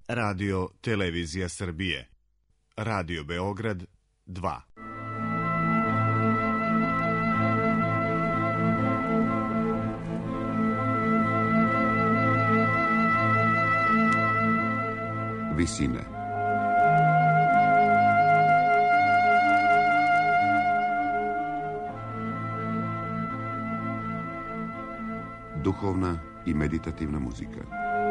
Radio Televizija Srbije, Radio Beograd 2. Visine. Duhovna i meditativna muzika.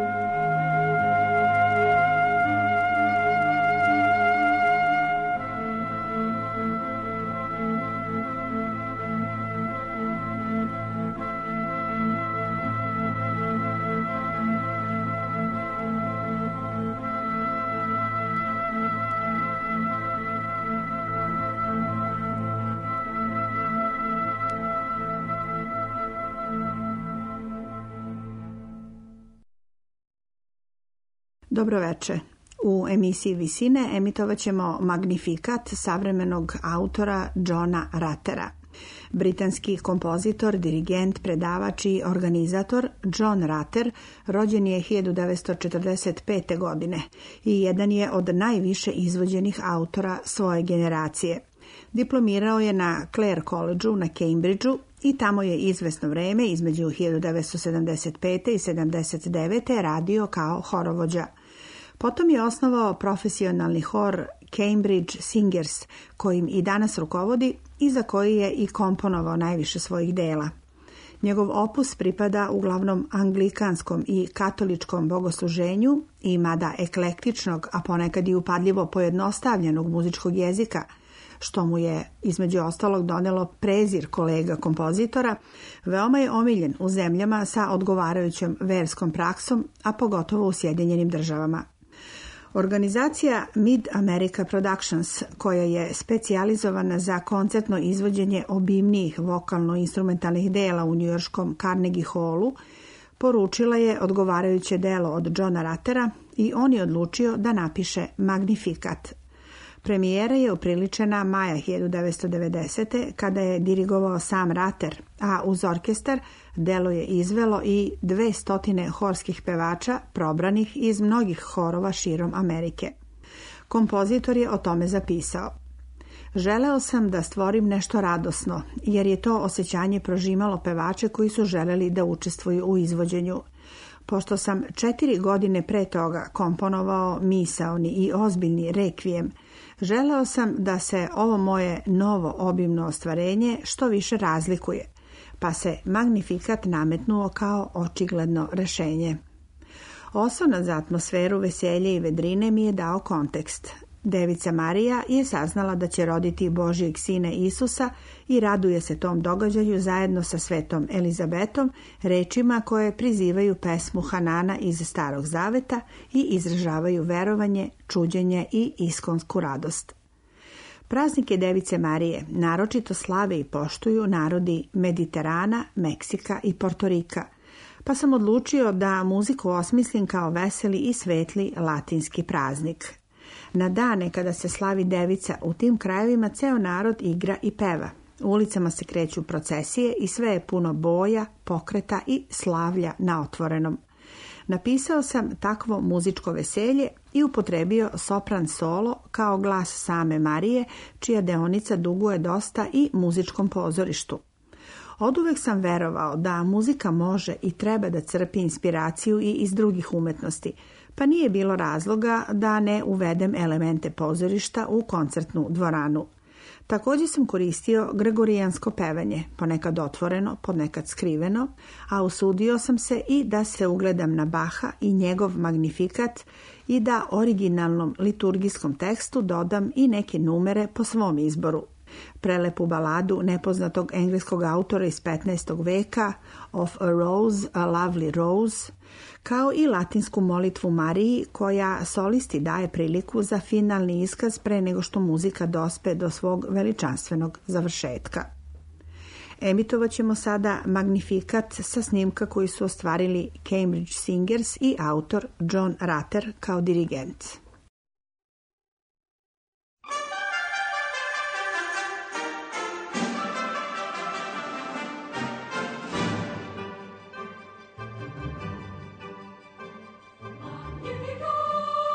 Dobroveče. U emisiji Visine emitovat ćemo Magnifikat savremenog autora Johna Ruttera. Britanski kompozitor, dirigent, predavač i organizator John Rutter rođen je 1945. godine i jedan je od najviše izvođenih autora svoje generacije. Diplomirao je na Clare Collegeu na Cambridgeu i tamo je izvesno vreme između 1975. i 1979. radio kao horovođa. Potom je osnovao profesionalni hor Cambridge Singers, kojim i danas rukovodi i za koji je i komponovao najviše svojih dela. Njegov opus pripada uglavnom anglikanskom i katoličkom bogosluženju i mada eklektičnog, a ponekad i upadljivo pojednostavljenog muzičkog jezika, što mu je između ostalog donelo prezir kolega kompozitora, veoma je omiljen u zemljama sa odgovarajućom verskom praksom, a pogotovo u Sjedinjenim Državama. Organizacija Mid-America Productions, koja je specijalizovana za koncertno izvođenje obimnijih vokalno-instrumentalnih dela u njujorškom Carnegie Hallu, poručila je odgovarajuće delo od Johna Ruttera i on je odlučio da napiše Magnifikat. Premijera je upriličena maja 1990. kada je dirigovao sam Rutter, a uz orkestar delo je izvelo i 200 horskih pevača probranih iz mnogih horova širom Amerike. Kompozitor je o tome zapisao: "Želeo sam da stvorim nešto radosno, jer je to osjećanje prožimalo pevače koji su želeli da učestvuju u izvođenju. Pošto sam 4 godine pre toga komponovao misaoni i ozbiljni rekvijem, želeo sam da se ovo moje novo obimno ostvarenje što više razlikuje, pa se Magnifikat nametnuo kao očigledno rešenje. Osnovna za atmosferu veselje i vedrine mi je dao kontekst. Devica Marija je saznala da će roditi Božijeg sina Isusa i raduje se tom događaju zajedno sa svetom Elizabetom, rečima koje prizivaju pesmu Hanana iz Starog Zaveta i izražavaju verovanje, čuđenje i iskonsku radost. Praznike Device Marije naročito slave i poštuju narodi Mediterana, Meksika i Portorika, pa sam odlučio da muziku osmislim kao veseli i svetli latinski praznik. Na dane kada se slavi Devica u tim krajevima ceo narod igra i peva. U ulicama se kreću procesije i sve je puno boja, pokreta i slavlja na otvorenom. Napisao sam takvo muzičko veselje i upotrebio sopran solo kao glas same Marije, čija deonica duguje dosta i muzičkom pozorištu. Oduvek sam verovao da muzika može i treba da crpi inspiraciju i iz drugih umetnosti, pa nije bilo razloga da ne uvedem elemente pozorišta u koncertnu dvoranu. Također sam koristio gregorijansko pevanje, ponekad otvoreno, ponekad skriveno, a usudio sam se i da se ugledam na Baha i njegov Magnifikat i da originalnom liturgijskom tekstu dodam i neke numere po svom izboru. Prelepu baladu nepoznatog engleskog autora iz 15. veka Of a Rose, a Lovely Rose, kao i latinsku molitvu Mariji koja solisti daje priliku za finalni iskaz pre nego što muzika dospe do svog veličanstvenog završetka. Emitovat ćemo sada Magnifikat sa snimka koji su ostvarili Cambridge Singers i autor John Rutter kao dirigent. Magnificat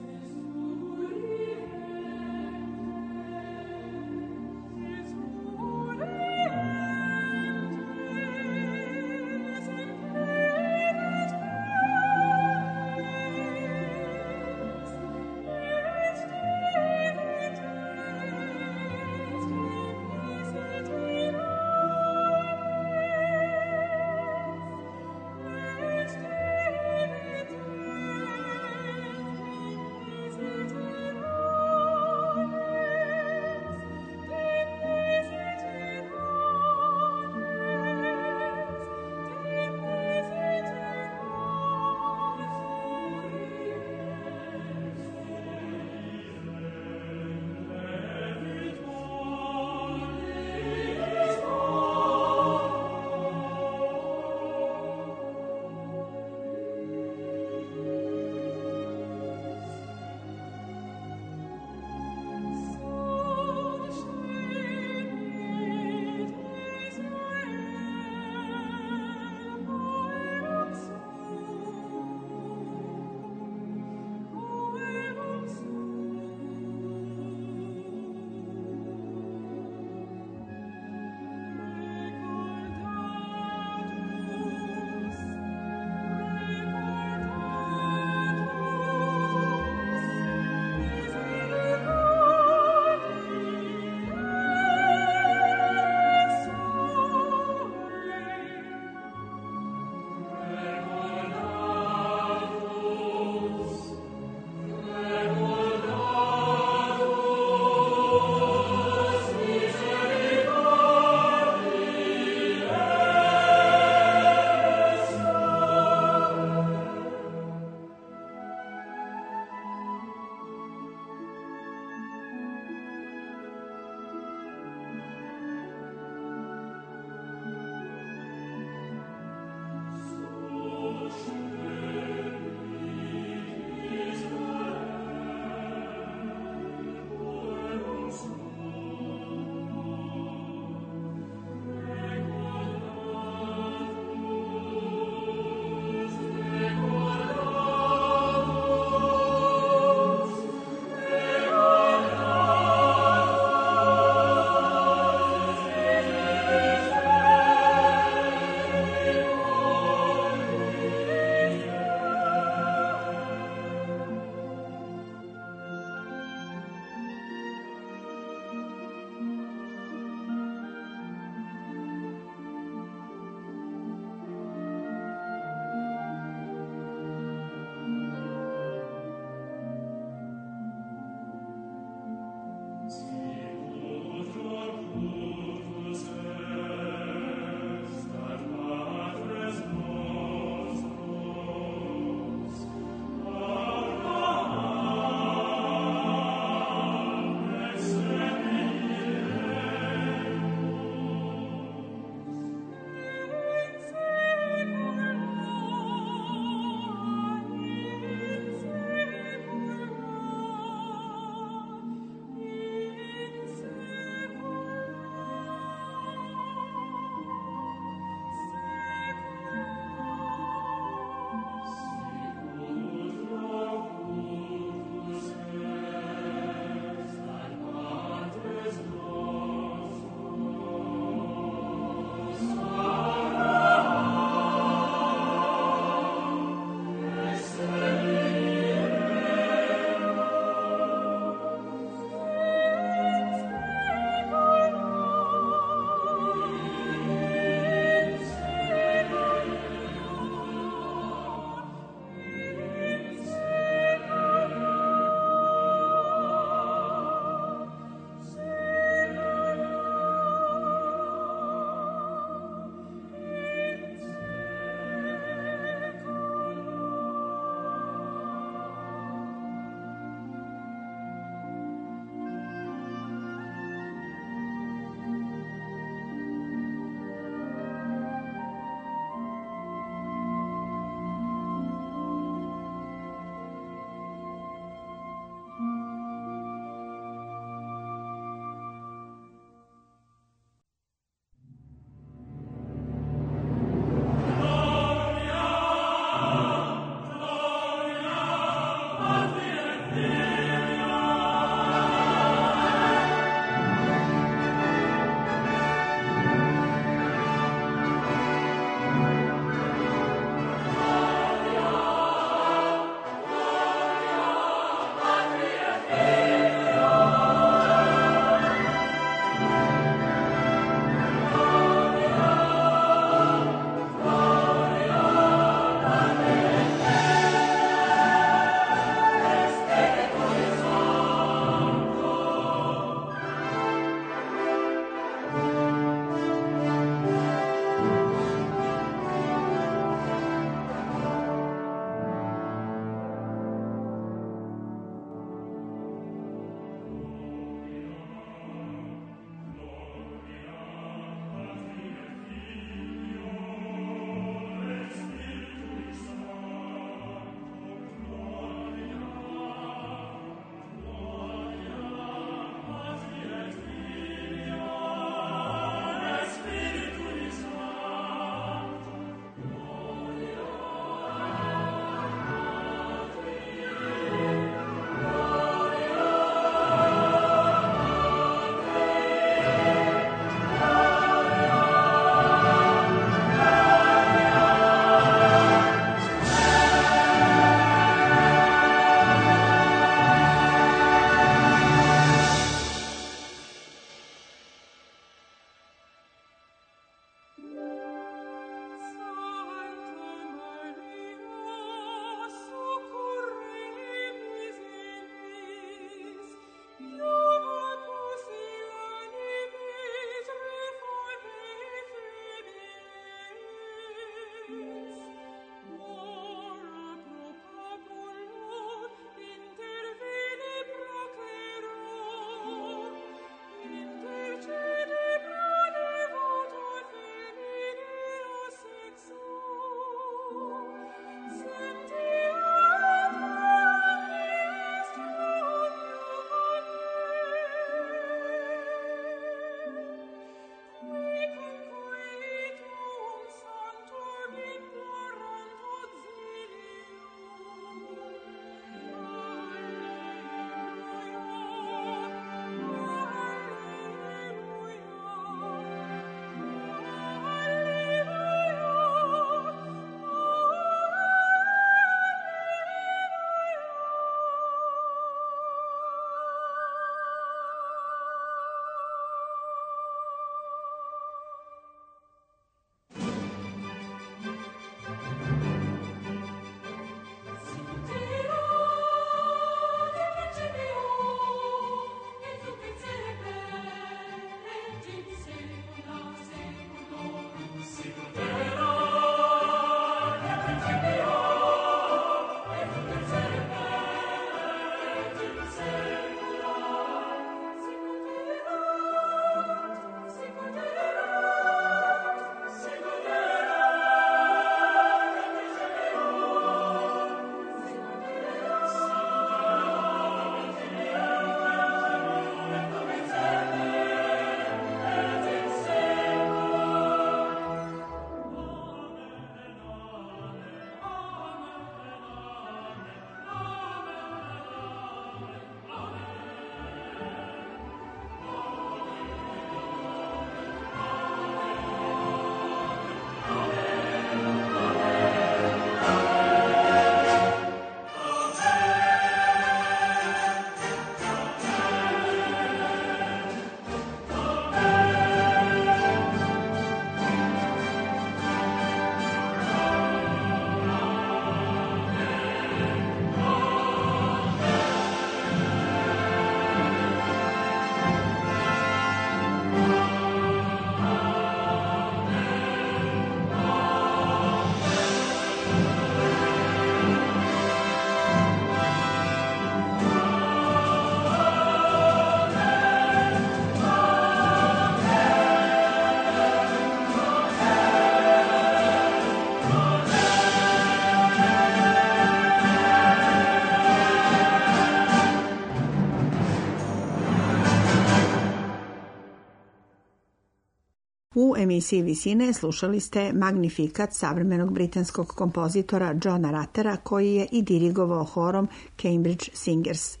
U emisiji Visine slušali ste Magnifikat savremenog britanskog kompozitora Johna Rattera, koji je i dirigovao horom Cambridge Singers.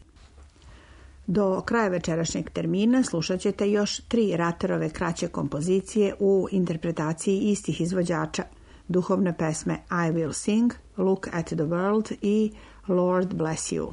Do kraja večerašnjeg termina slušat ćete još 3 Ratterove kraće kompozicije u interpretaciji istih izvođača, duhovne pesme I Will Sing, Look at the World i Lord Bless You.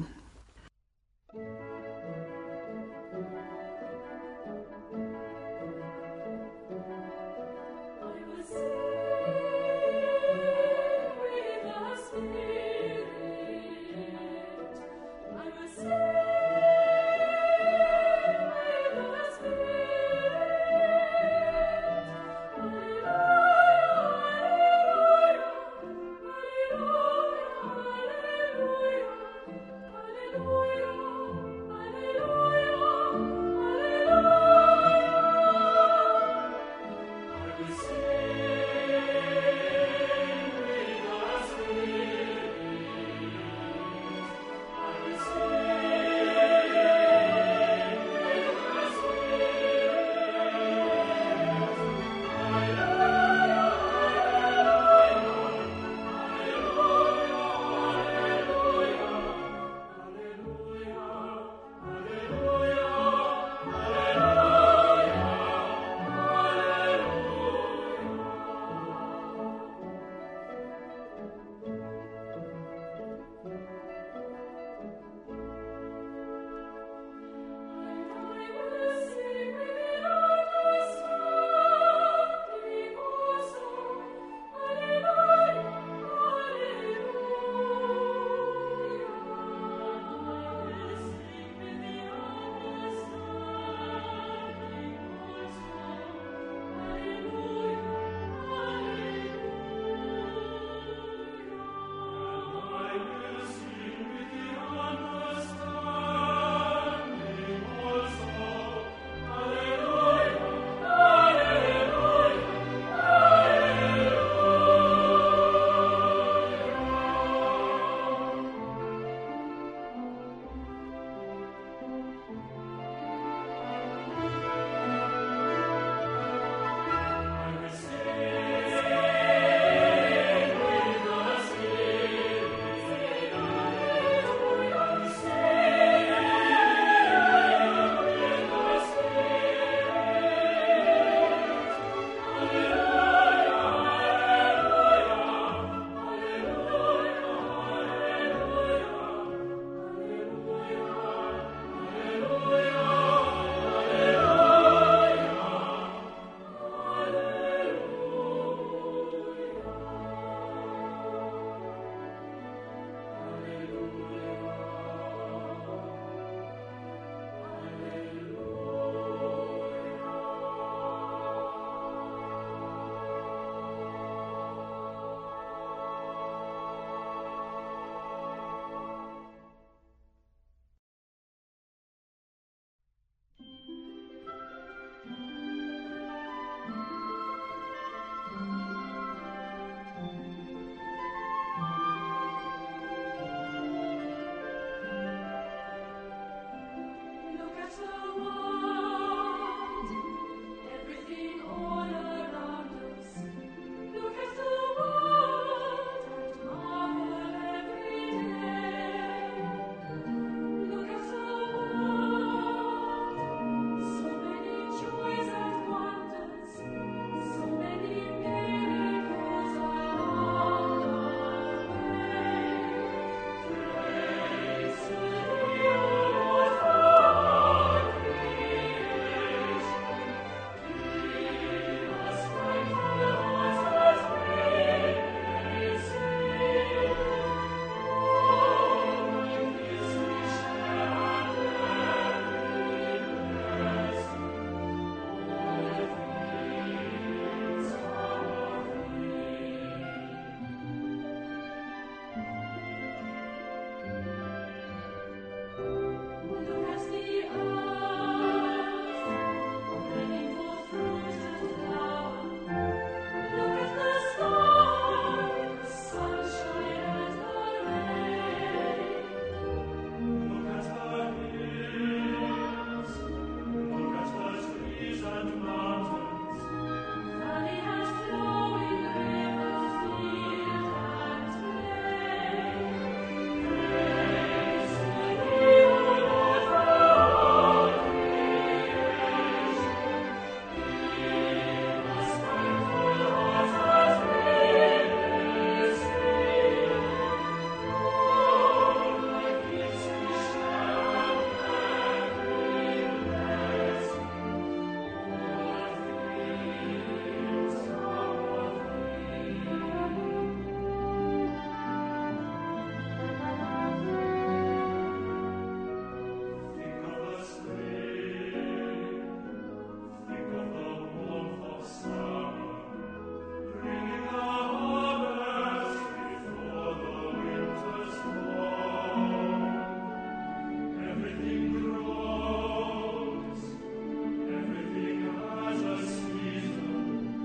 Everything has a season.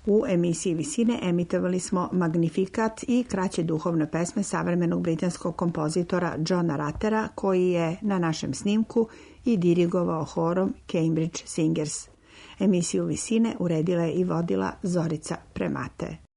U emisiji Visine emitovali smo Magnifikat i kraće duhovne pesme savremenog britanskog kompozitora Johna Rattera, koji je na našem snimku i dirigovao horom Cambridge Singers. Emisiju Visine uredila je i vodila Zorica Premate.